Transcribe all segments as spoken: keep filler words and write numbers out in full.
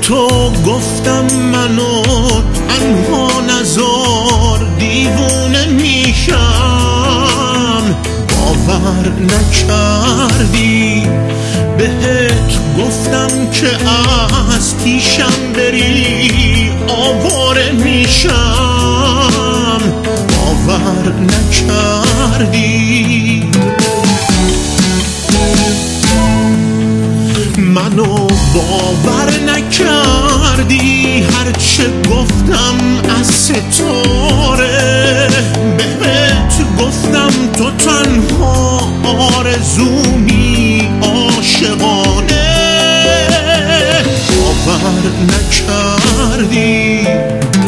تو گفتم منو تنها نزار، دیوونه میشم. باور نکردی بهت گفتم که از پیشم بری آواره میشم. باور نکردی منو، باور نکردی هرچه گفتم از ستاره. بهت گفتم تو تنها آرزومی عاشقانه. باور نکردی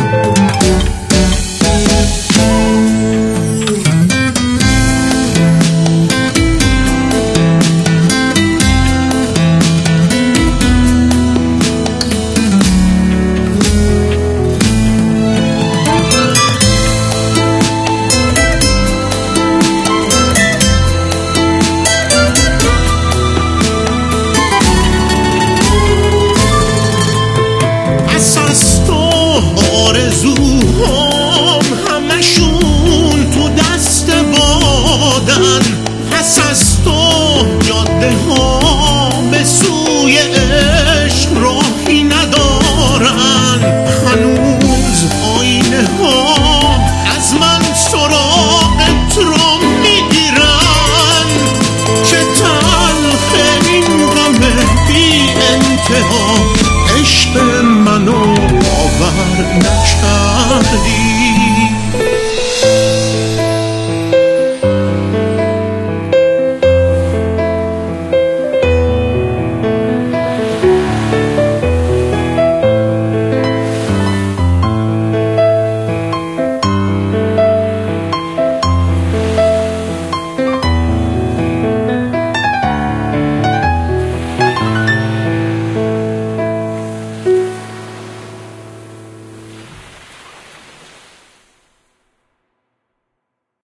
آرزوهام همشون تو دست بادن. پس از تو جاده ها به سوی عشق راهی ندارن. هنوز آینه ها از من سراغت را میگیرن که تلخ این غم بی انتها عشق منو باور نکردی.